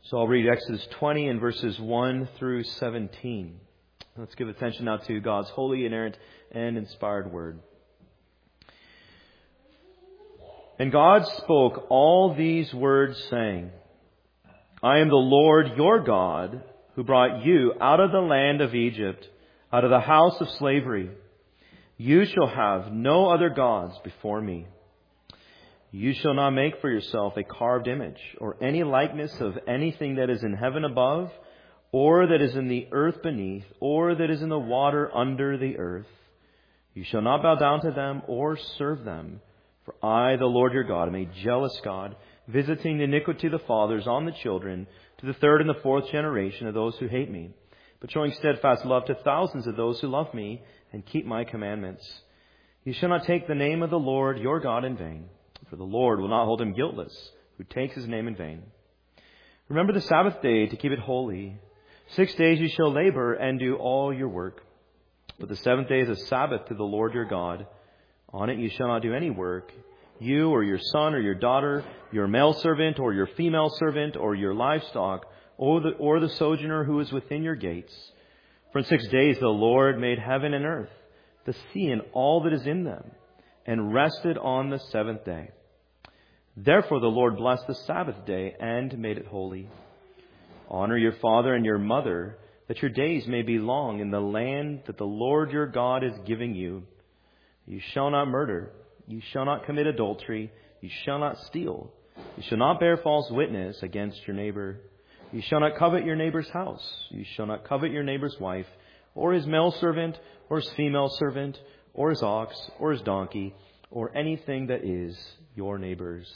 So I'll read Exodus 20 and verses 1 through 17. Let's give attention now to God's holy, inerrant, and inspired word. And God spoke all these words, saying, I am the Lord your God, who brought you out of the land of Egypt, out of the house of slavery. You shall have no other gods before me. You shall not make for yourself a carved image, or any likeness of anything that is in heaven above, or that is in the earth beneath, or that is in the water under the earth. You shall not bow down to them or serve them. For I, the Lord your God, am a jealous God, visiting the iniquity of the fathers on the children, to the third and the fourth generation of those who hate me, but showing steadfast love to thousands of those who love me and keep my commandments. You shall not take the name of the Lord your God in vain, for the Lord will not hold him guiltless who takes his name in vain. Remember the Sabbath day to keep it holy. 6 days you shall labor and do all your work. But the seventh day is a Sabbath to the Lord your God. On it you shall not do any work, you or your son or your daughter, your male servant or your female servant, or your livestock, or the sojourner who is within your gates. For in 6 days the Lord made heaven and earth, the sea and all that is in them, and rested on the seventh day. Therefore the Lord blessed the Sabbath day and made it holy. Honor your father and your mother, that your days may be long in the land that the Lord your God is giving you. You shall not murder. You shall not commit adultery. You shall not steal. You shall not bear false witness against your neighbor. You shall not covet your neighbor's house. You shall not covet your neighbor's wife, or his male servant, or his female servant, or his ox, or his donkey, or anything that is your neighbor's.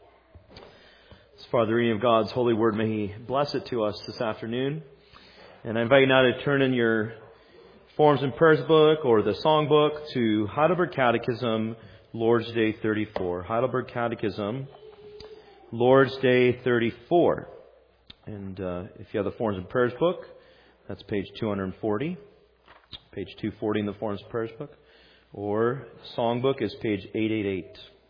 As far as the reading of God's holy word, may He bless it to us this afternoon. And I invite you now to turn in your Forms and Prayers book or the songbook to Heidelberg Catechism, Lord's Day 34. Heidelberg Catechism, Lord's Day 34. And if you have the Forms and Prayers book, that's page 240. Page 240 in the Forms and Prayers book. Or songbook is page 888.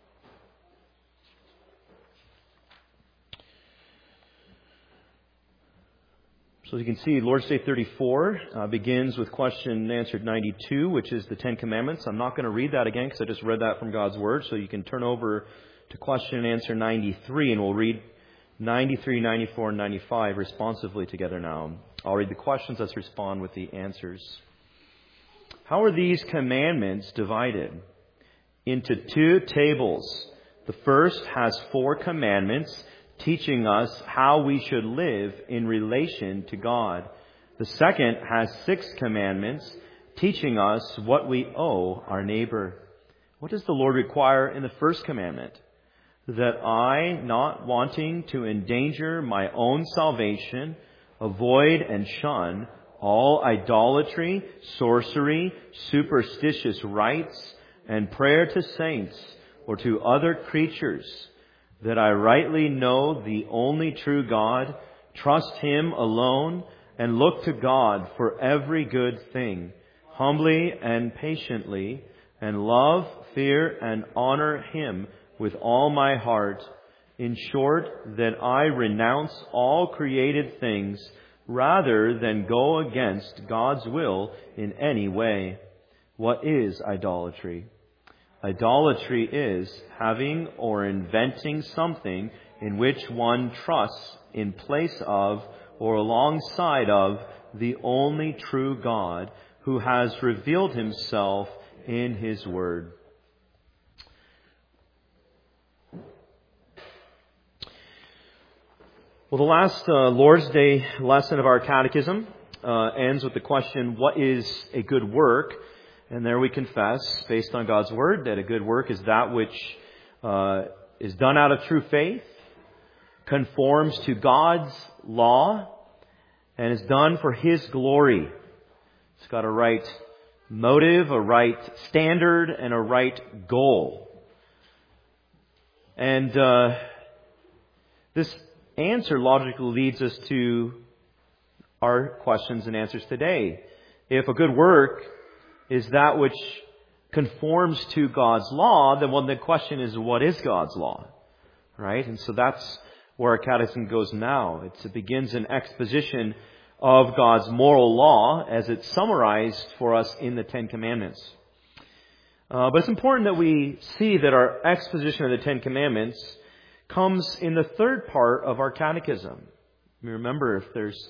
So as you can see, Lord's Day 34 begins with question and answer 92, which is the Ten Commandments. I'm not going to read that again because I just read that from God's Word. So you can turn over to question and answer 93, and we'll read 93, 94, and 95 responsively together now. I'll read the questions. Let's respond with the answers. How are these commandments divided? Into two tables. The first has 4 commandments, teaching us how we should live in relation to God. The second has 6 commandments, teaching us what we owe our neighbor. What does the Lord require in the first commandment? That I, not wanting to endanger my own salvation, avoid and shun all idolatry, sorcery, superstitious rites, and prayer to saints or to other creatures, that I rightly know the only true God, trust Him alone, and look to God for every good thing, humbly and patiently, and love, fear, and honor Him with all my heart. In short, that I renounce all created things, rather than go against God's will in any way. What is idolatry? Idolatry is having or inventing something in which one trusts in place of or alongside of the only true God who has revealed Himself in His Word. Well, the last Lord's Day lesson of our catechism ends with the question, what is a good work? And there we confess, based on God's Word, that a good work is that which is done out of true faith, conforms to God's law, and is done for His glory. It's got a right motive, a right standard, and a right goal. And this answer logically leads us to our questions and answers today. If a good work is that which conforms to God's law, then the question is, what is God's law? Right? And so that's where our catechism goes now. It begins an exposition of God's moral law as it's summarized for us in the Ten Commandments. But it's important that we see that our exposition of the Ten Commandments comes in the third part of our catechism. Remember, there's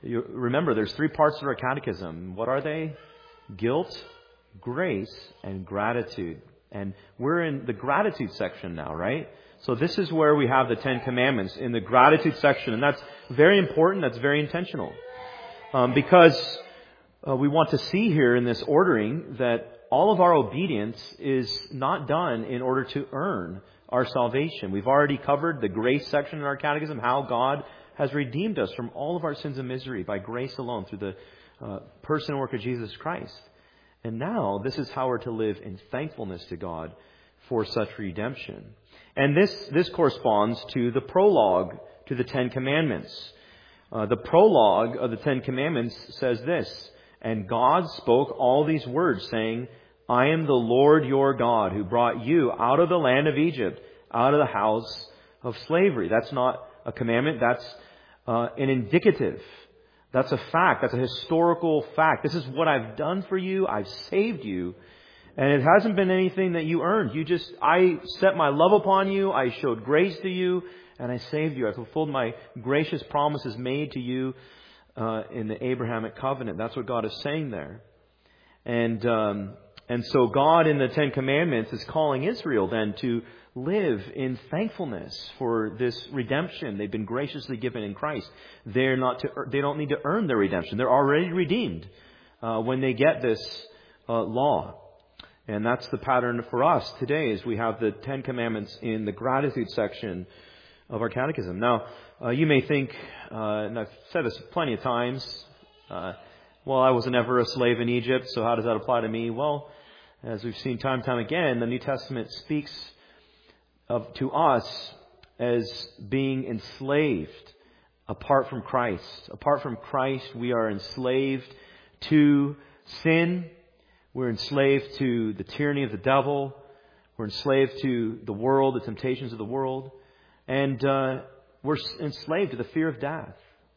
3 parts of our catechism. What are they? Guilt, grace, and gratitude. And we're in the gratitude section now, right? So this is where we have the Ten Commandments, in the gratitude section. And that's very important. That's very intentional. Because we want to see here in this ordering that all of our obedience is not done in order to earn our salvation. We've already covered the grace section in our catechism, how God has redeemed us from all of our sins and misery by grace alone through the person and work of Jesus Christ. And now this is how we're to live in thankfulness to God for such redemption. And this corresponds to the prologue to the Ten Commandments. The prologue of the Ten Commandments says this: "And God spoke all these words, saying, I am the Lord your God, who brought you out of the land of Egypt, out of the house of slavery." That's not a commandment. That's an indicative. That's a fact. That's a historical fact. This is what I've done for you. I've saved you. And it hasn't been anything that you earned. I set my love upon you. I showed grace to you. And I saved you. I fulfilled my gracious promises made to you in the Abrahamic covenant. That's what God is saying there. And so God in the Ten Commandments is calling Israel then to live in thankfulness for this redemption they've been graciously given in Christ. They don't need to earn their redemption. They're already redeemed when they get this law. And that's the pattern for us today, as we have the Ten Commandments in the gratitude section of our catechism. Now, you may think, and I've said this plenty of times, well, I wasn't ever a slave in Egypt, so how does that apply to me? Well, as we've seen time and time again, the New Testament speaks to us as being enslaved apart from Christ. Apart from Christ, we are enslaved to sin. We're enslaved to the tyranny of the devil. We're enslaved to the world, the temptations of the world. And we're enslaved to the fear of death.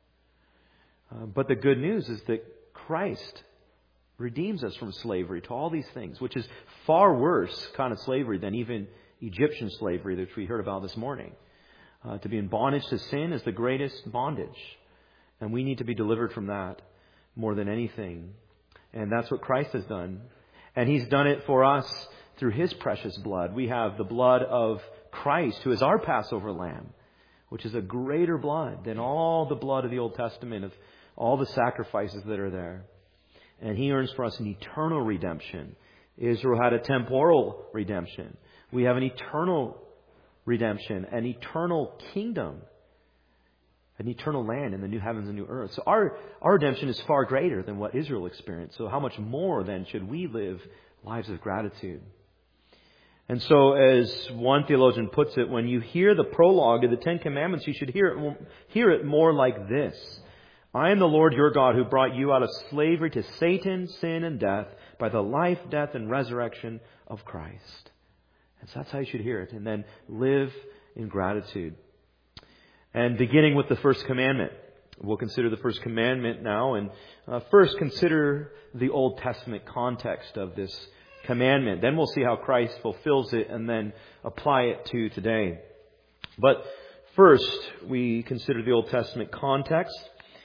But the good news is that Christ redeems us from slavery to all these things, which is far worse kind of slavery than even Egyptian slavery that we heard about this morning. To be in bondage to sin is the greatest bondage. And we need to be delivered from that more than anything. And that's what Christ has done. And He's done it for us through His precious blood. We have the blood of Christ, who is our Passover lamb, which is a greater blood than all the blood of the Old Testament, of all the sacrifices that are there. And He earns for us an eternal redemption. Israel had a temporal redemption. We have an eternal redemption, an eternal kingdom, an eternal land in the new heavens and new earth. So our redemption is far greater than what Israel experienced. So how much more then should we live lives of gratitude? And so, as one theologian puts it, when you hear the prologue of the Ten Commandments, you should hear it more like this: I am the Lord your God, who brought you out of slavery to Satan, sin, and death by the life, death, and resurrection of Christ. And so that's how you should hear it. And then live in gratitude. And beginning with the first commandment. We'll consider the first commandment now. And first consider the Old Testament context of this commandment. Then we'll see how Christ fulfills it and then apply it to today. But first, we consider the Old Testament context.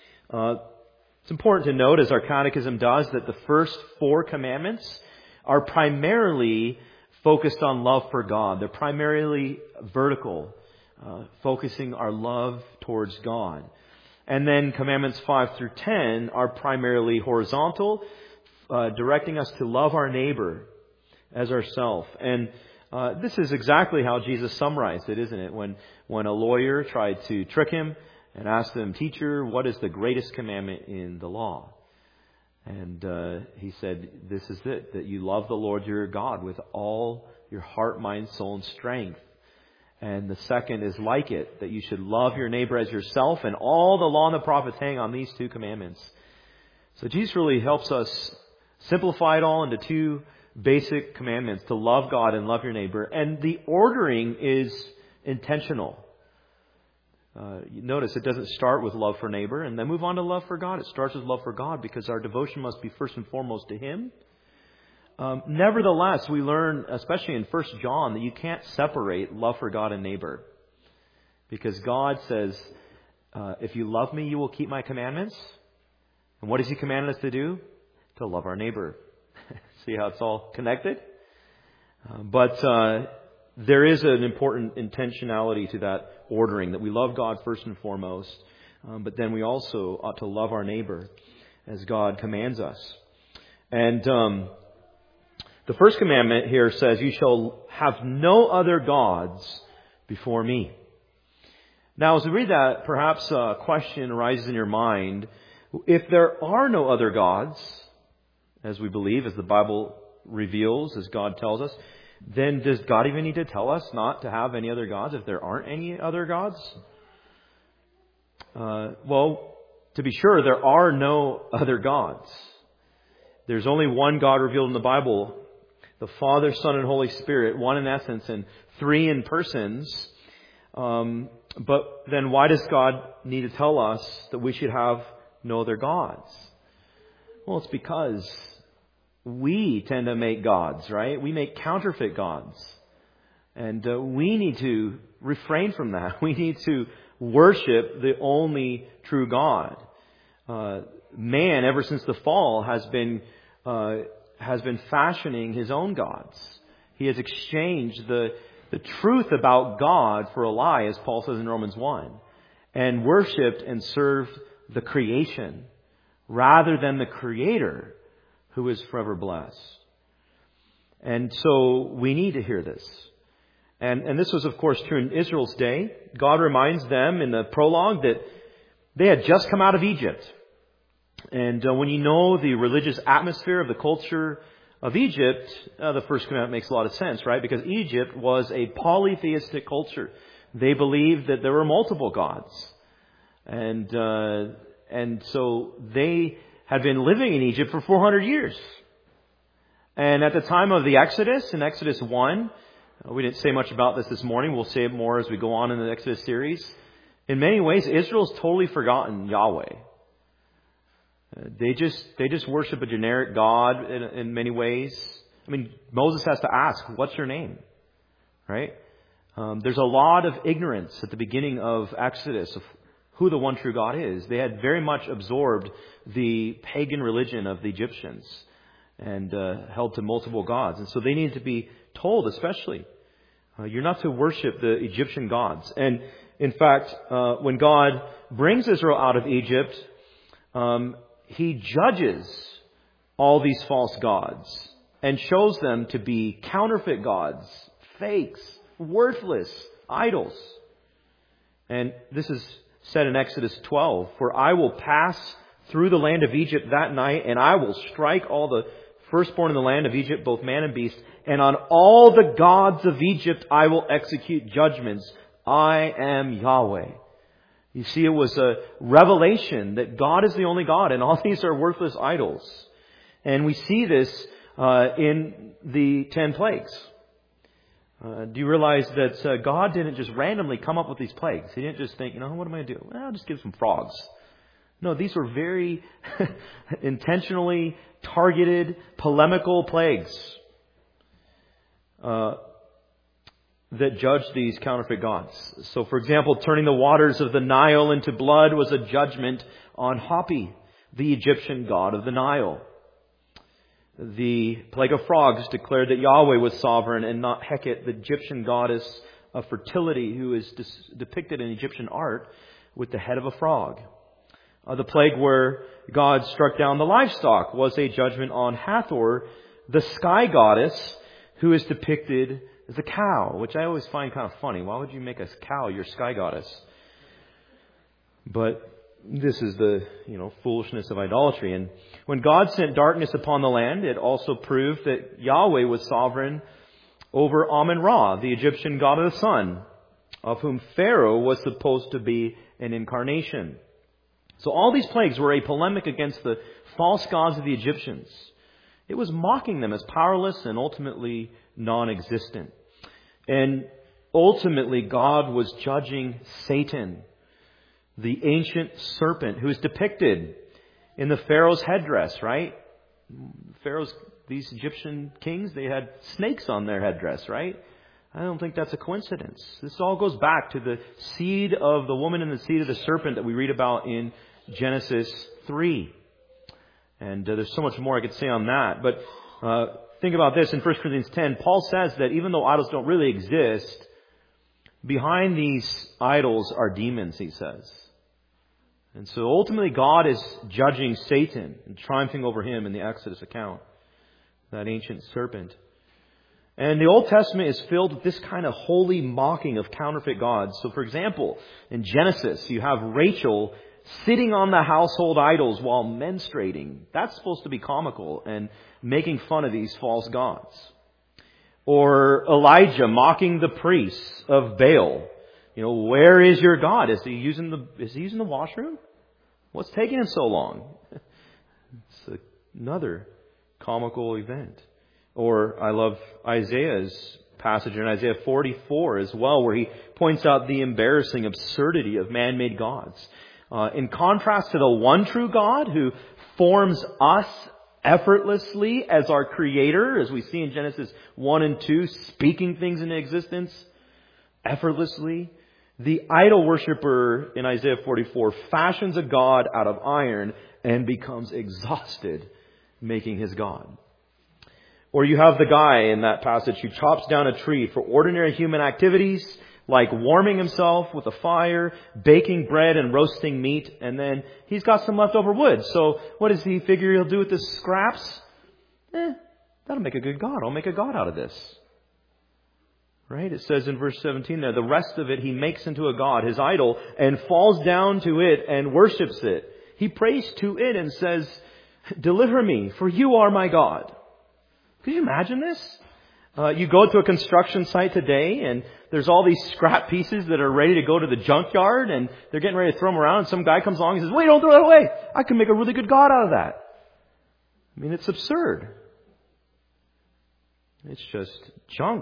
It's important to note, as our catechism does, that the first 4 commandments are primarily focused on love for God. They're primarily vertical, focusing our love towards God. And then commandments 5 through 10 are primarily horizontal, directing us to love our neighbor as ourselves. And this is exactly how Jesus summarized it, isn't it? When a lawyer tried to trick Him and asked him, "Teacher, what is the greatest commandment in the law?" And He said, "This is it, that you love the Lord your God with all your heart, mind, soul, and strength. And the second is like it, that you should love your neighbor as yourself, and all the law and the prophets hang on these 2 commandments." So Jesus really helps us simplify it all into 2 basic commandments: to love God and love your neighbor. And the ordering is intentional. Notice it doesn't start with love for neighbor and then move on to love for God. It starts with love for God because our devotion must be first and foremost to Him. Nevertheless, we learn, especially in 1 John, that you can't separate love for God and neighbor. Because God says, if you love me, you will keep my commandments. And what does He command us to do? To love our neighbor. See how it's all connected? But there is an important intentionality to that ordering, that we love God first and foremost, but then we also ought to love our neighbor as God commands us. And the first commandment here says, you shall have no other gods before me. Now, as we read that, perhaps a question arises in your mind. If there are no other gods, as we believe, as the Bible reveals, as God tells us, then does God even need to tell us not to have any other gods if there aren't any other gods? Well, to be sure, there are no other gods. There's only one God revealed in the Bible, the Father, Son, and Holy Spirit, one in essence and three in persons. But then why does God need to tell us that we should have no other gods? Well, it's because we tend to make gods, right? We make counterfeit gods. And we need to refrain from that. We need to worship the only true God. Man, ever since the fall, has been fashioning his own gods. He has exchanged the truth about God for a lie, as Paul says in Romans 1, and worshipped and served the creation rather than the Creator, who is forever blessed. And so we need to hear this. And this was, of course, true in Israel's day. God reminds them in the prologue that they had just come out of Egypt. And when you know the religious atmosphere of the culture of Egypt, the first commandment makes a lot of sense, right? Because Egypt was a polytheistic culture. They believed that there were multiple gods. And so they had been living in Egypt for 400 years. And at the time of the Exodus, in Exodus 1, we didn't say much about this morning. We'll say it more as we go on in the Exodus series. In many ways, Israel's totally forgotten Yahweh. They just worship a generic God in many ways. I mean, Moses has to ask, what's your name? Right? There's a lot of ignorance at the beginning of Exodus of who the one true God is. They had very much absorbed the pagan religion of the Egyptians and held to multiple gods. And so they needed to be told, especially, you're not to worship the Egyptian gods. And in fact, when God brings Israel out of Egypt, He judges all these false gods and shows them to be counterfeit gods, fakes, worthless, idols. And this is said in Exodus 12, for I will pass through the land of Egypt that night, and I will strike all the firstborn in the land of Egypt, both man and beast, and on all the gods of Egypt I will execute judgments. I am Yahweh. You see, it was a revelation that God is the only God, and all these are worthless idols. And we see this in the 10 plagues. Do you realize that God didn't just randomly come up with these plagues? He didn't just think, what am I going to do? Well, I'll just give some frogs. No, these were very intentionally targeted, polemical plagues that judged these counterfeit gods. So, for example, turning the waters of the Nile into blood was a judgment on Hapi, the Egyptian god of the Nile. The plague of frogs declared that Yahweh was sovereign and not Heket, the Egyptian goddess of fertility, who is depicted in Egyptian art with the head of a frog. The plague where God struck down the livestock was a judgment on Hathor, the sky goddess, who is depicted as a cow, which I always find kind of funny. Why would you make a cow your sky goddess? But this is the, foolishness of idolatry. And when God sent darkness upon the land, it also proved that Yahweh was sovereign over Amun-Ra, the Egyptian god of the sun, of whom Pharaoh was supposed to be an incarnation. So all these plagues were a polemic against the false gods of the Egyptians. It was mocking them as powerless and ultimately non-existent. And ultimately, God was judging Satan The ancient serpent who is depicted in the Pharaoh's headdress, right? These Egyptian kings, they had snakes on their headdress, right? I don't think that's a coincidence. This all goes back to the seed of the woman and the seed of the serpent that we read about in Genesis 3. And there's so much more I could say on that. But think about this in 1 Corinthians 10. Paul says that even though idols don't really exist, behind these idols are demons, he says. And so ultimately God is judging Satan and triumphing over him in the Exodus account, that ancient serpent. And the Old Testament is filled with this kind of holy mocking of counterfeit gods. So for example, in Genesis, you have Rachel sitting on the household idols while menstruating. That's supposed to be comical and making fun of these false gods. Or Elijah mocking the priests of Baal. Where is your God? Is he using the washroom? What's taking him so long? It's another comical event. Or I love Isaiah's passage in Isaiah 44 as well, where he points out the embarrassing absurdity of man-made gods. In contrast to the one true God who forms us effortlessly as our creator, as we see in Genesis 1 and 2, speaking things into existence effortlessly. The idol worshiper in Isaiah 44 fashions a god out of iron and becomes exhausted making his god. Or you have the guy in that passage who chops down a tree for ordinary human activities like warming himself with a fire, baking bread and roasting meat, and then he's got some leftover wood. So what does he figure he'll do with the scraps? That'll make a good god. I'll make a god out of this. Right? It says in verse 17 there, the rest of it he makes into a god, his idol, and falls down to it and worships it. He prays to it and says, deliver me, for you are my God. Could you imagine this? You go to a construction site today and there's all these scrap pieces that are ready to go to the junkyard and they're getting ready to throw them around and some guy comes along and says, wait, don't throw that away. I can make a really good god out of that. I mean, it's absurd. It's just junk.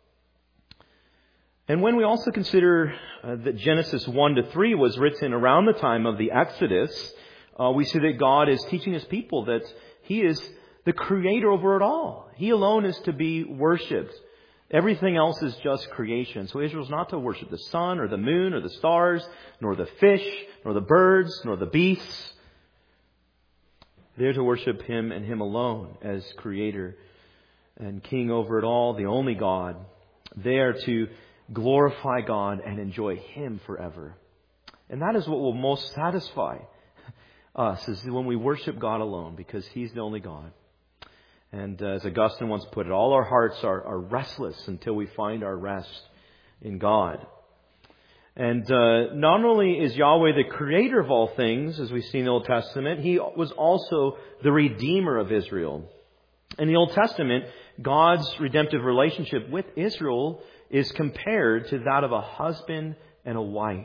And when we also consider that Genesis 1 to 3 was written around the time of the Exodus, we see that God is teaching His people that He is the creator over it all. He alone is to be worshipped. Everything else is just creation. So Israel's not to worship the sun or the moon or the stars, nor the fish, nor the birds, nor the beasts. They're to worship Him and Him alone as creator and king over it all, the only God. They are to glorify God and enjoy Him forever. And that is what will most satisfy us, is when we worship God alone, because He's the only God. And as Augustine once put it, all our hearts are restless until we find our rest in God. And not only is Yahweh the creator of all things, as we see in the Old Testament, He was also the Redeemer of Israel. In the Old Testament, God's redemptive relationship with Israel is compared to that of a husband and a wife.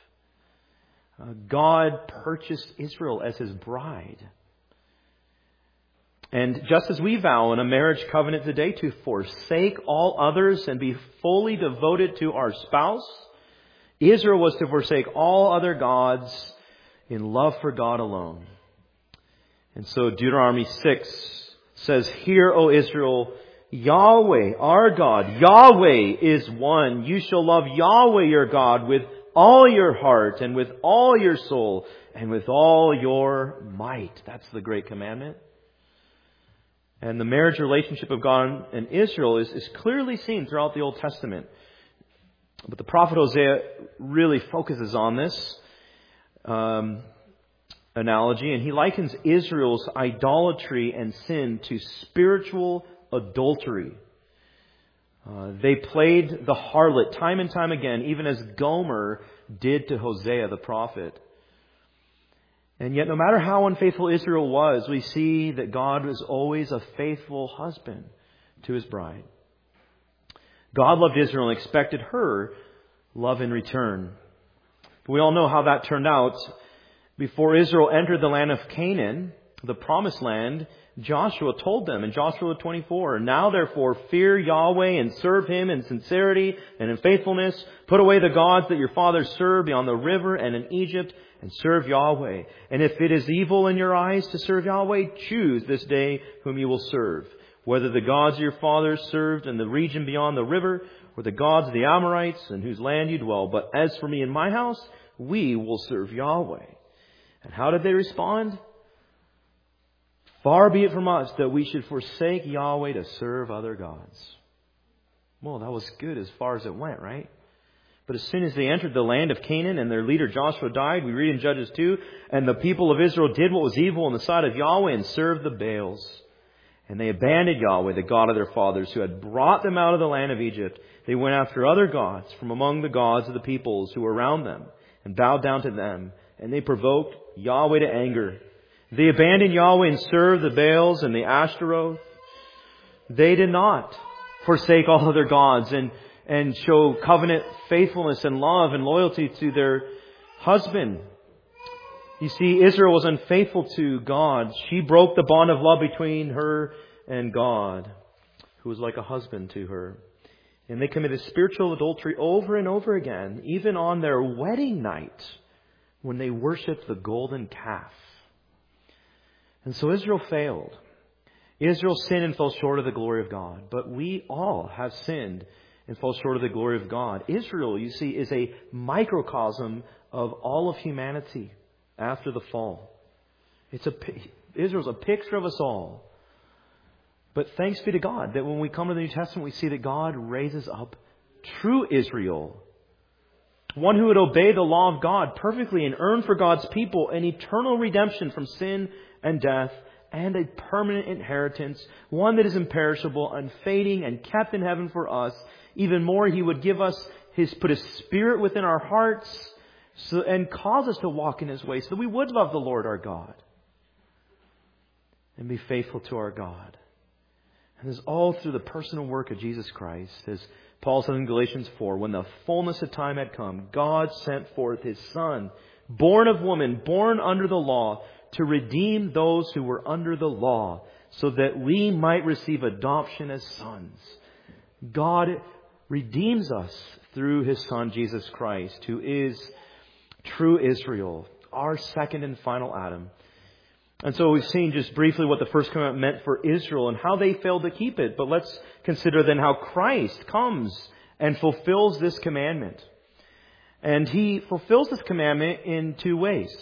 God purchased Israel as His bride. And just as we vow in a marriage covenant today to forsake all others and be fully devoted to our spouse, Israel was to forsake all other gods in love for God alone. And so Deuteronomy 6 says, hear, O Israel, Yahweh, our God, Yahweh is one. You shall love Yahweh your God with all your heart and with all your soul and with all your might. That's the great commandment. And the marriage relationship of God and Israel is clearly seen throughout the Old Testament. But the prophet Hosea really focuses on this analogy, and he likens Israel's idolatry and sin to spiritual adultery. They played the harlot time and time again, even as Gomer did to Hosea the prophet. And yet, no matter how unfaithful Israel was, we see that God was always a faithful husband to His bride. God loved Israel and expected her love in return. But we all know how that turned out. Before Israel entered the land of Canaan, the promised land, Joshua told them in Joshua 24, "Now therefore fear Yahweh and serve Him in sincerity and in faithfulness. Put away the gods that your fathers served beyond the river and in Egypt, and serve Yahweh. And if it is evil in your eyes to serve Yahweh, choose this day whom you will serve, whether the gods your fathers served in the region beyond the river, or the gods of the Amorites in whose land you dwell. But as for me and my house, we will serve Yahweh." And how did they respond? "Far be it from us that we should forsake Yahweh to serve other gods." Well, that was good as far as it went, right? But as soon as they entered the land of Canaan and their leader Joshua died, we read in Judges 2, "And the people of Israel did what was evil in the sight of Yahweh and served the Baals. And they abandoned Yahweh, the God of their fathers, who had brought them out of the land of Egypt. They went after other gods from among the gods of the peoples who were around them and bowed down to them. And they provoked Yahweh to anger. They abandoned Yahweh and served the Baals and the Ashtaroth. They did not forsake all other gods and show covenant faithfulness and love and loyalty to their husband." You see, Israel was unfaithful to God. She broke the bond of love between her and God, who was like a husband to her. And they committed spiritual adultery over and over again, even on their wedding night when they worshipped the golden calf. And so Israel failed. Israel sinned and fell short of the glory of God. But we all have sinned and fall short of the glory of God. Israel, you see, is a microcosm of all of humanity after the fall. Israel's a picture of us all. But thanks be to God that when we come to the New Testament, we see that God raises up true Israel. One who would obey the law of God perfectly and earn for God's people an eternal redemption from sin and death and a permanent inheritance. One that is imperishable, unfading, and kept in heaven for us. Even more, He would give us put His Spirit within our hearts and cause us to walk in His way so that we would love the Lord our God and be faithful to our God. And this is all through the personal work of Jesus Christ. As Paul says in Galatians 4, "When the fullness of time had come, God sent forth His Son, born of woman, born under the law, to redeem those who were under the law, so that we might receive adoption as sons." God redeems us through His Son, Jesus Christ, who is true Israel, our second and final Adam. And so we've seen just briefly what the first commandment meant for Israel and how they failed to keep it. But let's consider then how Christ comes and fulfills this commandment. And He fulfills this commandment in two ways.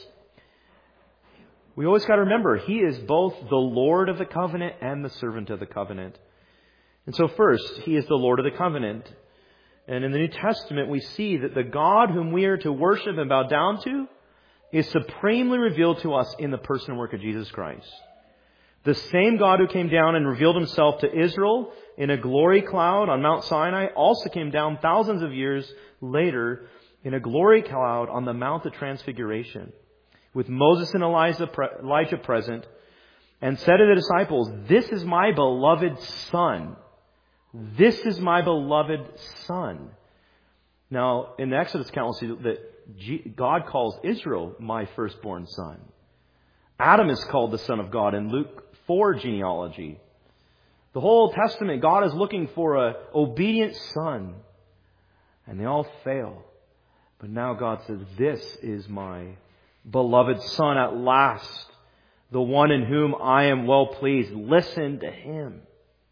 We always got to remember, He is both the Lord of the covenant and the servant of the covenant. And so first, He is the Lord of the covenant. And in the New Testament, we see that the God whom we are to worship and bow down to is supremely revealed to us in the person and work of Jesus Christ. The same God who came down and revealed Himself to Israel in a glory cloud on Mount Sinai also came down thousands of years later in a glory cloud on the Mount of Transfiguration, with Moses and Elijah present, and said to the disciples, "This is my beloved Son. This is my beloved Son." Now, in the Exodus account, we'll see that God calls Israel my firstborn son. Adam is called the Son of God in Luke 4 genealogy. The whole Old Testament, God is looking for an obedient son. And they all fail. But now God says, "This is my beloved Son at last, the one in whom I am well pleased. Listen to Him."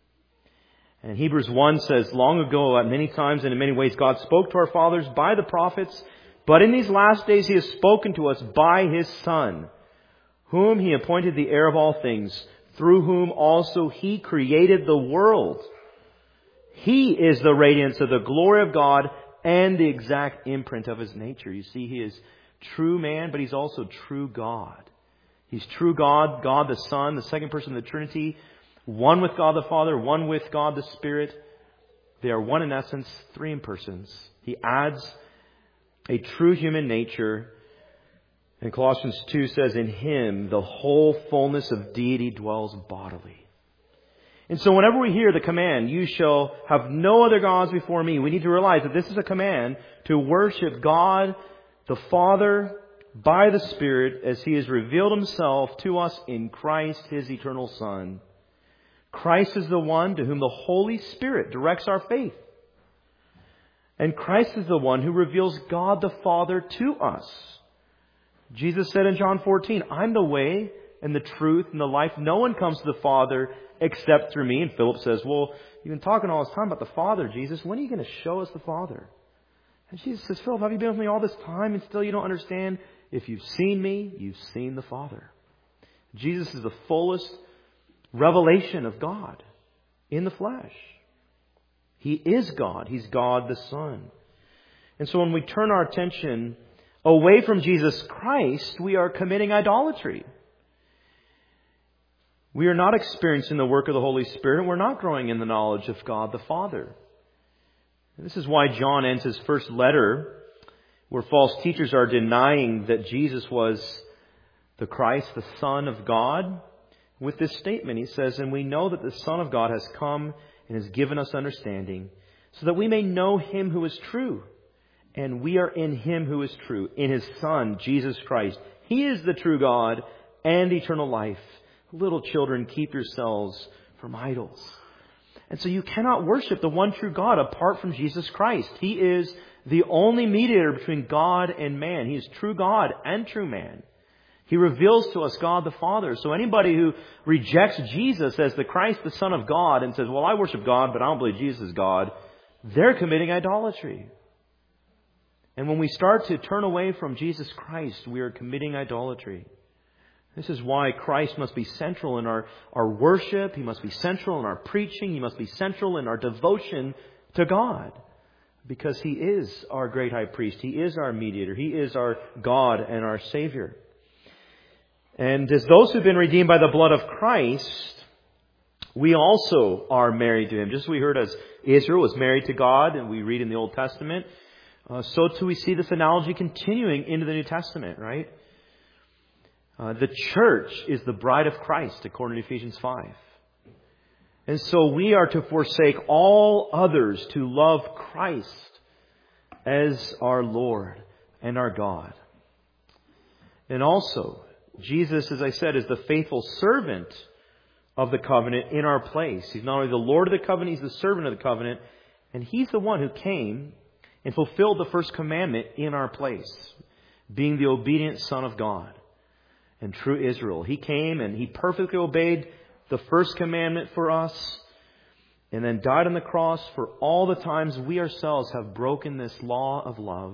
And Hebrews 1 says, "Long ago, at many times and in many ways, God spoke to our fathers by the prophets. But in these last days He has spoken to us by His Son, whom He appointed the heir of all things, through whom also He created the world. He is the radiance of the glory of God and the exact imprint of His nature." You see, He is true man, but He's also true God. He's true God, God the Son, the second person of the Trinity, one with God the Father, one with God the Spirit. They are one in essence, three in persons. He adds a true human nature. And Colossians 2 says, "In Him the whole fullness of deity dwells bodily." And so whenever we hear the command, "You shall have no other gods before me," we need to realize that this is a command to worship God, the Father, by the Spirit as He has revealed Himself to us in Christ, His eternal Son. Christ is the one to whom the Holy Spirit directs our faith. And Christ is the one who reveals God the Father to us. Jesus said in John 14, I'm the way and the truth and the life. No one comes to the Father except through me. And Philip says, well, you've been talking all this time about the Father, Jesus. When are you going to show us the Father? And Jesus says, Philip, have you been with me all this time and still you don't understand? If you've seen me, you've seen the Father. Jesus is the fullest revelation of God in the flesh. He is God. He's God the Son. And so when we turn our attention away from Jesus Christ, we are committing idolatry. We are not experiencing the work of the Holy Spirit. We're not growing in the knowledge of God the Father. And this is why John ends his first letter, where false teachers are denying that Jesus was the Christ, the Son of God, with this statement. He says, and we know that the Son of God has come and has given us understanding, so that we may know Him who is true. And we are in Him who is true, in His Son, Jesus Christ. He is the true God and eternal life. Little children, keep yourselves from idols. And so you cannot worship the one true God apart from Jesus Christ. He is the only mediator between God and man. He is true God and true man. He reveals to us God the Father. So anybody who rejects Jesus as the Christ, the Son of God, and says, well, I worship God, but I don't believe Jesus is God, they're committing idolatry. And when we start to turn away from Jesus Christ, we are committing idolatry. This is why Christ must be central in our worship. He must be central in our preaching. He must be central in our devotion to God. Because He is our great high priest. He is our mediator. He is our God and our Savior. And as those who've been redeemed by the blood of Christ, we also are married to Him. Just as we heard as Israel was married to God, and we read in the Old Testament, so too we see this analogy continuing into the New Testament, right? The church is the bride of Christ, according to Ephesians 5. And so we are to forsake all others to love Christ as our Lord and our God. And also, Jesus, as I said, is the faithful servant of the covenant in our place. He's not only the Lord of the covenant, He's the servant of the covenant. And He's the one who came and fulfilled the first commandment in our place, being the obedient Son of God and true Israel. He came and He perfectly obeyed the first commandment for us and then died on the cross for all the times we ourselves have broken this law of love.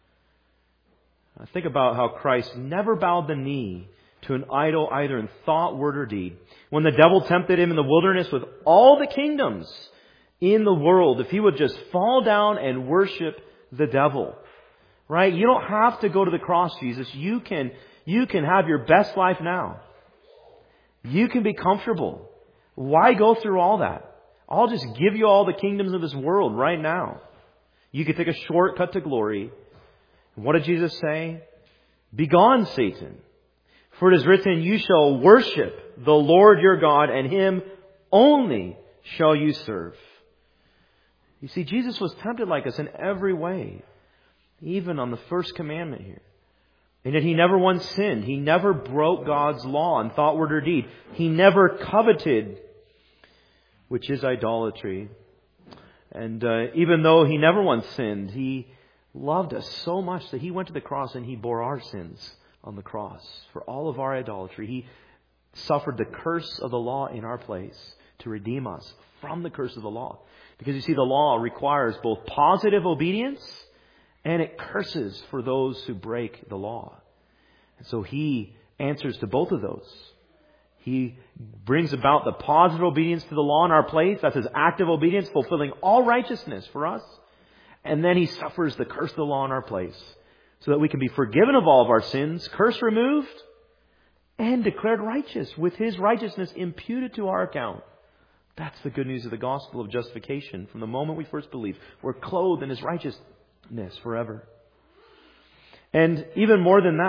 Think about how Christ never bowed the knee to an idol either in thought, word, or deed. When the devil tempted Him in the wilderness with all the kingdoms in the world, if He would just fall down and worship the devil, right? You don't have to go to the cross, Jesus. You can have your best life now. You can be comfortable. Why go through all that? I'll just give you all the kingdoms of this world right now. You can take a shortcut to glory. What did Jesus say? Begone, Satan. For it is written, you shall worship the Lord your God, and Him only shall you serve. You see, Jesus was tempted like us in every way, even on the first commandment here. And yet He never once sinned. He never broke God's law in thought, word, or deed. He never coveted, which is idolatry. And even though He never once sinned, He loved us so much that He went to the cross and He bore our sins on the cross for all of our idolatry. He suffered the curse of the law in our place to redeem us from the curse of the law. Because you see, the law requires both positive obedience and it curses for those who break the law. And so He answers to both of those. He brings about the positive obedience to the law in our place. That's His active obedience, fulfilling all righteousness for us. And then He suffers the curse of the law in our place so that we can be forgiven of all of our sins, curse removed, and declared righteous with His righteousness imputed to our account. That's the good news of the gospel of justification. From the moment we first believe, we're clothed in His righteousness forever. And even more than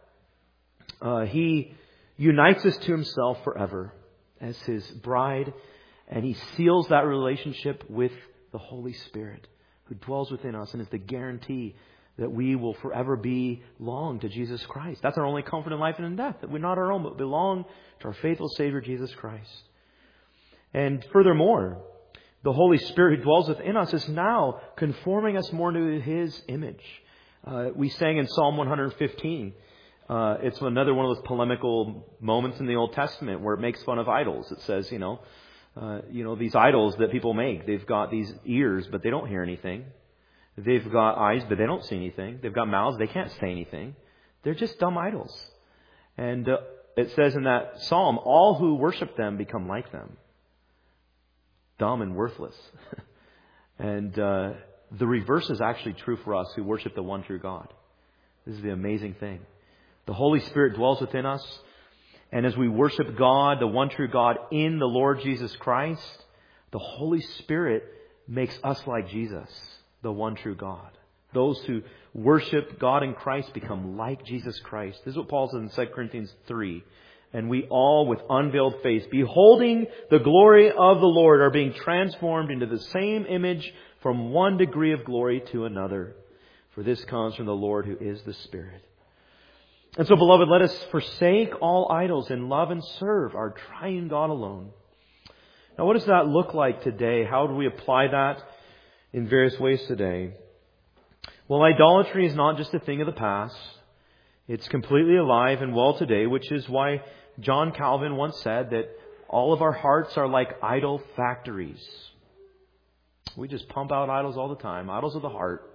that, He unites us to Himself forever as His bride, and He seals that relationship with the Holy Spirit who dwells within us and is the guarantee that we will forever belong to Jesus Christ. That's our only comfort in life and in death, that we're not our own, but belong to our faithful Savior, Jesus Christ. And furthermore, the Holy Spirit who dwells within us is now conforming us more to His image. We sang in Psalm 115. It's another one of those polemical moments in the Old Testament where it makes fun of idols. It says, these idols that people make, they've got these ears, but they don't hear anything. They've got eyes, but they don't see anything. They've got mouths, they can't say anything. They're just dumb idols. And it says in that psalm, all who worship them become like them. Dumb and worthless. And the reverse is actually true for us who worship the one true God. This is the amazing thing. The Holy Spirit dwells within us. And as we worship God, the one true God in the Lord Jesus Christ, the Holy Spirit makes us like Jesus, the one true God. Those who worship God in Christ become like Jesus Christ. This is what Paul says in 2 Corinthians 3. And we all, with unveiled face, beholding the glory of the Lord, are being transformed into the same image from one degree of glory to another. For this comes from the Lord who is the Spirit. And so, beloved, let us forsake all idols and love and serve our triune God alone. Now, what does that look like today? How do we apply that in various ways today? Well, idolatry is not just a thing of the past. It's completely alive and well today, which is why John Calvin once said that all of our hearts are like idol factories. We just pump out idols all the time, idols of the heart.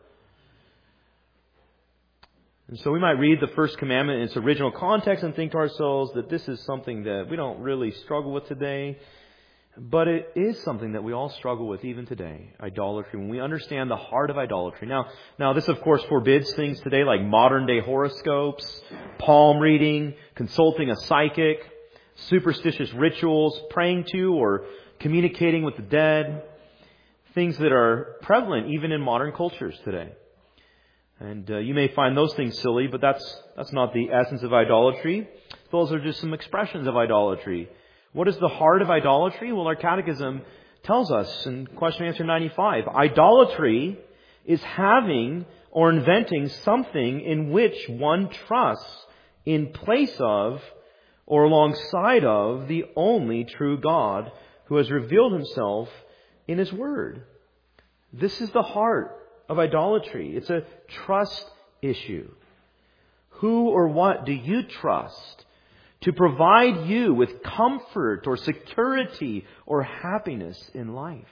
And so we might read the first commandment in its original context and think to ourselves that this is something that we don't really struggle with today. But it is something that we all struggle with even today, idolatry, when we understand the heart of idolatry. Now this, of course, forbids things today like modern-day horoscopes, palm reading, consulting a psychic, superstitious rituals, praying to or communicating with the dead, things that are prevalent even in modern cultures today. And you may find those things silly, but that's not the essence of idolatry. Those are just some expressions of idolatry. What is the heart of idolatry? Well, our catechism tells us in question and answer 95. Idolatry is having or inventing something in which one trusts in place of or alongside of the only true God who has revealed Himself in His Word. This is the heart of idolatry. It's a trust issue. Who or what do you trust to provide you with comfort or security or happiness in life?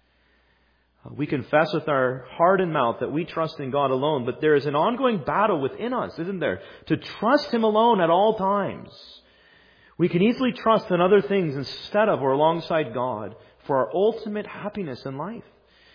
We confess with our heart and mouth that we trust in God alone, but there is an ongoing battle within us, isn't there? To trust Him alone at all times. We can easily trust in other things instead of or alongside God for our ultimate happiness in life.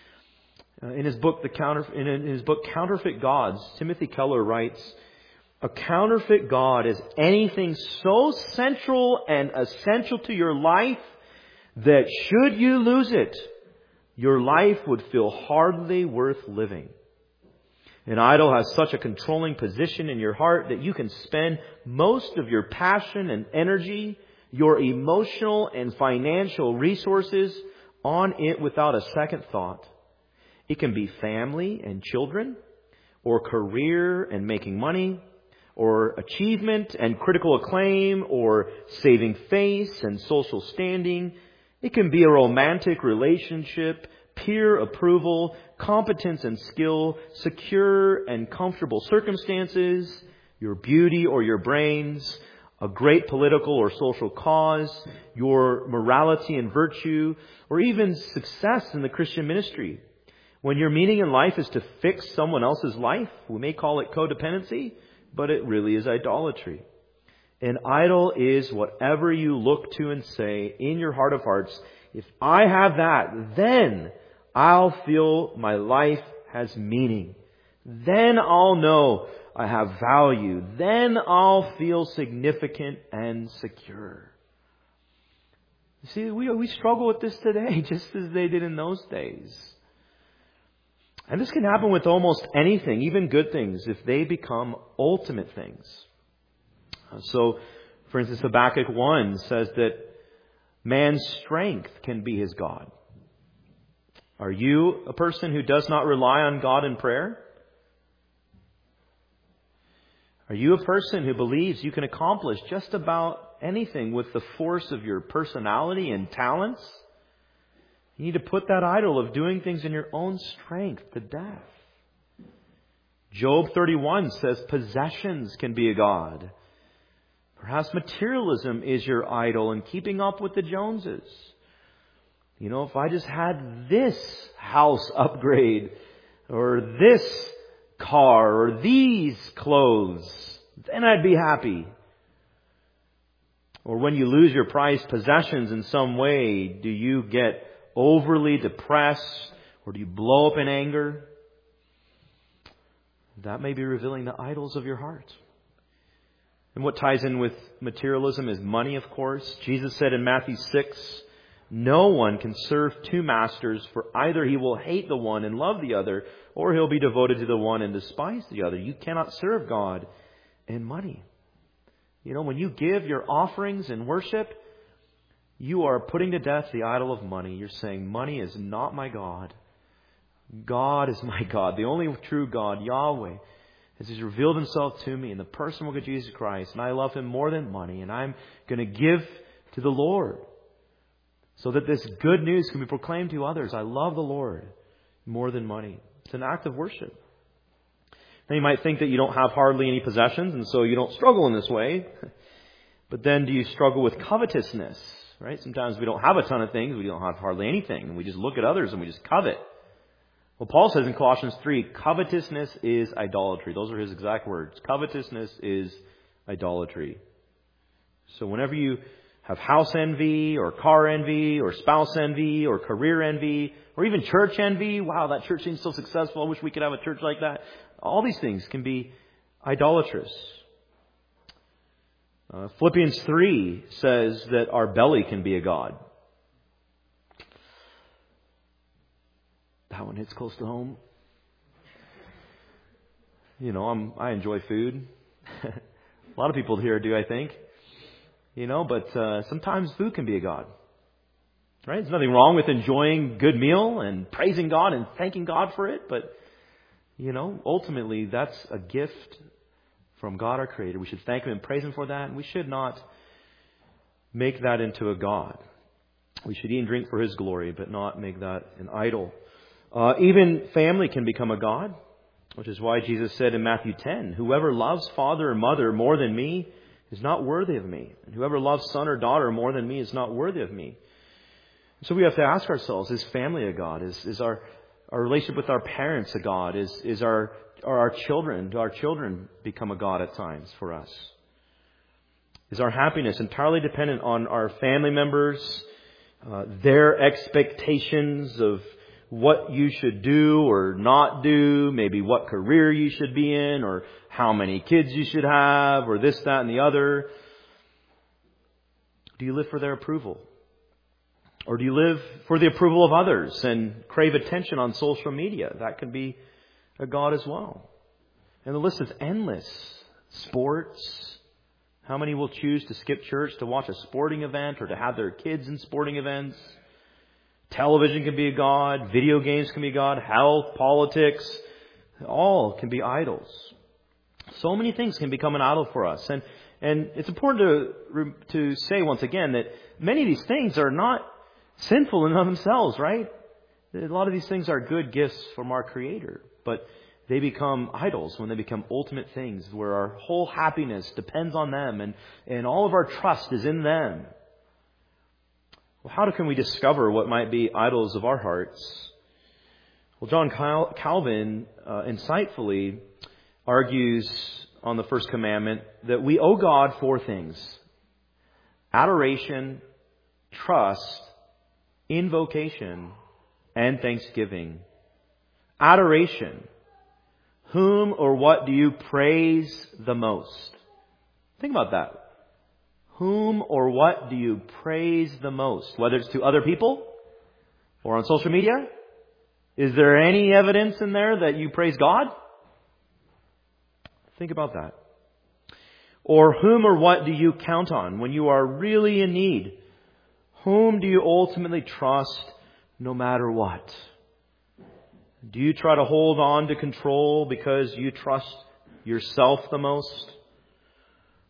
In his book, Counterfeit Gods, Timothy Keller writes, a counterfeit God is anything so central and essential to your life that should you lose it, your life would feel hardly worth living. An idol has such a controlling position in your heart that you can spend most of your passion and energy, your emotional and financial resources on it without a second thought. It can be family and children, or career and making money, or achievement and critical acclaim, or saving face and social standing. It can be a romantic relationship, peer approval, competence and skill, secure and comfortable circumstances, your beauty or your brains, a great political or social cause, your morality and virtue, or even success in the Christian ministry. When your meaning in life is to fix someone else's life, we may call it codependency, but it really is idolatry. An idol is whatever you look to and say in your heart of hearts, if I have that, then I'll feel my life has meaning. Then I'll know I have value. Then I'll feel significant and secure. You see, we struggle with this today, just as they did in those days. And this can happen with almost anything, even good things, if they become ultimate things. So, for instance, Habakkuk 1 says that man's strength can be his God. Are you a person who does not rely on God in prayer? Are you a person who believes you can accomplish just about anything with the force of your personality and talents? You need to put that idol of doing things in your own strength to death. Job 31 says possessions can be a god. Perhaps materialism is your idol and keeping up with the Joneses. You know, if I just had this house upgrade or this car or these clothes, then I'd be happy. Or when you lose your prized possessions in some way, do you get overly depressed or do you blow up in anger? That may be revealing the idols of your heart. And what ties in with materialism is money, of course. Jesus said in Matthew 6, no one can serve two masters, for either he will hate the one and love the other, or he'll be devoted to the one and despise the other. You cannot serve God and money. You know, when you give your offerings in worship, you are putting to death the idol of money. You're saying, money is not my God. God is my God. The only true God, Yahweh, has revealed Himself to me in the person of Jesus Christ. And I love Him more than money. And I'm going to give to the Lord so that this good news can be proclaimed to others. I love the Lord more than money. It's an act of worship. Now you might think that you don't have hardly any possessions and so you don't struggle in this way. But then do you struggle with covetousness? Right? Sometimes we don't have a ton of things. We don't have hardly anything. And we just look at others and we just covet. Well, Paul says in Colossians 3, covetousness is idolatry. Those are his exact words. Covetousness is idolatry. So whenever you have house envy or car envy or spouse envy or career envy or even church envy, wow, that church seems so successful. I wish we could have a church like that. All these things can be idolatrous. Philippians 3 says that our belly can be a god. That one hits close to home. You know, I enjoy food. A lot of people here do, I think. You know, but sometimes food can be a god. Right? There's nothing wrong with enjoying a good meal and praising God and thanking God for it. But, you know, ultimately that's a gift from God our Creator. We should thank Him and praise Him for that. And we should not make that into a god. We should eat and drink for His glory, but not make that an idol. Even family can become a god, which is why Jesus said in Matthew 10, whoever loves father or mother more than me is not worthy of me. And whoever loves son or daughter more than me is not worthy of me. So we have to ask ourselves, is family a god? Is our relationship with our parents a god? Do our children become a god at times for us? Is our happiness entirely dependent on our family members, their expectations of what you should do or not do, maybe what career you should be in, or how many kids you should have, or this, that, and the other? Do you live for their approval? Or do you live for the approval of others and crave attention on social media? That can be a god as well. And the list is endless. Sports. How many will choose to skip church to watch a sporting event or to have their kids in sporting events? Television can be a god. Video games can be a god. Health, politics, all can be idols. So many things can become an idol for us. And it's important to say once again that many of these things are not sinful in and of themselves, right? A lot of these things are good gifts from our Creator. But they become idols when they become ultimate things where our whole happiness depends on them and all of our trust is in them. Well, how can we discover what might be idols of our hearts? Well, John Calvin insightfully argues on the first commandment that we owe God four things: adoration, trust, invocation, and thanksgiving. Adoration. Whom or what do you praise the most? Think about that. Whom or what do you praise the most? Whether it's to other people or on social media? Is there any evidence in there that you praise God? Think about that. Or whom or what do you count on when you are really in need? Whom do you ultimately trust no matter what? Do you try to hold on to control because you trust yourself the most?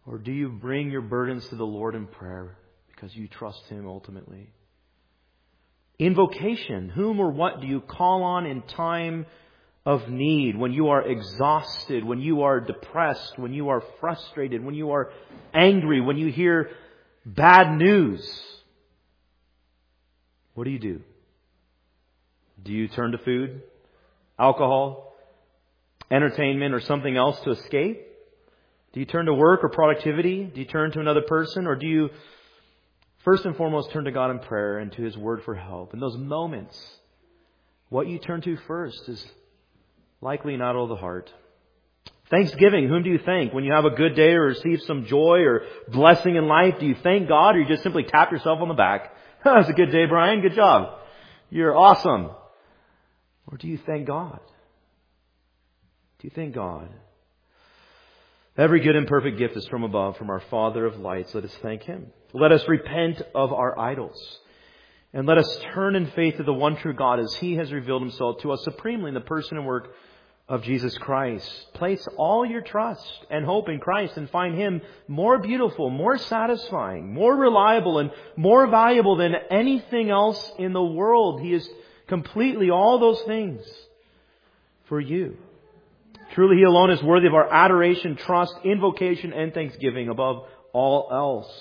Or do you bring your burdens to the Lord in prayer because you trust Him ultimately? Invocation. Whom or what do you call on in time of need? When you are exhausted, when you are depressed, when you are frustrated, when you are angry, when you hear bad news? What do you do? Do you turn to food, alcohol, entertainment, or something else to escape? Do you turn to work or productivity? Do you turn to another person? Or do you first and foremost turn to God in prayer and to His Word for help? In those moments, what you turn to first is likely not all the heart. Thanksgiving, whom do you thank? When you have a good day or receive some joy or blessing in life, do you thank God or you just simply tap yourself on the back? That was a good day, Brian. Good job. You're awesome. Or do you thank God? Do you thank God? Every good and perfect gift is from above, from our Father of lights. Let us thank Him. Let us repent of our idols. And let us turn in faith to the one true God as He has revealed Himself to us supremely in the person and work of Jesus Christ. Place all your trust and hope in Christ and find Him more beautiful, more satisfying, more reliable, and more valuable than anything else in the world. He is completely all those things for you. Truly, He alone is worthy of our adoration, trust, invocation, and thanksgiving above all else.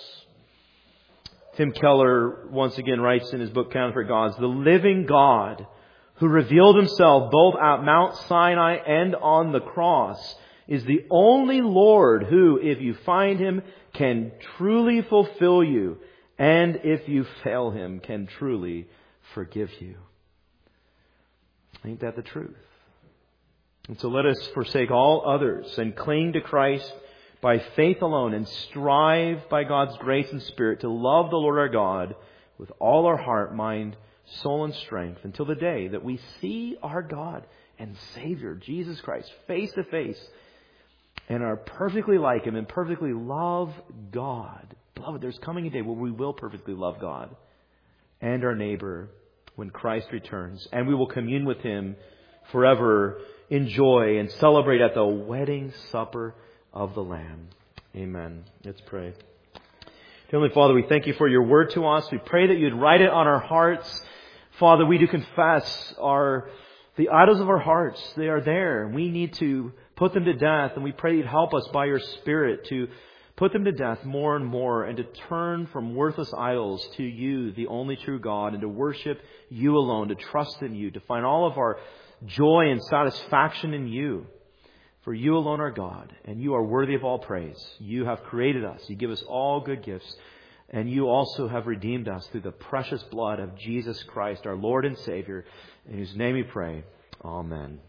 Tim Keller once again writes in his book, Counterfeit Gods, the living God who revealed Himself both at Mount Sinai and on the cross is the only Lord who, if you find Him, can truly fulfill you, and if you fail Him, can truly forgive you. Ain't that the truth? And so let us forsake all others and cling to Christ by faith alone and strive by God's grace and Spirit to love the Lord our God with all our heart, mind, soul, and strength until the day that we see our God and Savior, Jesus Christ, face to face and are perfectly like Him and perfectly love God. Beloved, there's coming a day where we will perfectly love God and our neighbor when Christ returns, and we will commune with Him forever, enjoy and celebrate at the wedding supper of the Lamb. Amen. Let's pray. Heavenly Father, we thank You for Your word to us. We pray that You'd write it on our hearts. Father, we do confess the idols of our hearts. They are there. We need to put them to death, and we pray You'd help us by Your Spirit to put them to death more and more and to turn from worthless idols to You, the only true God, and to worship You alone, to trust in You, to find all of our joy and satisfaction in You. For You alone are God, and You are worthy of all praise. You have created us. You give us all good gifts. And You also have redeemed us through the precious blood of Jesus Christ, our Lord and Savior, in whose name we pray. Amen.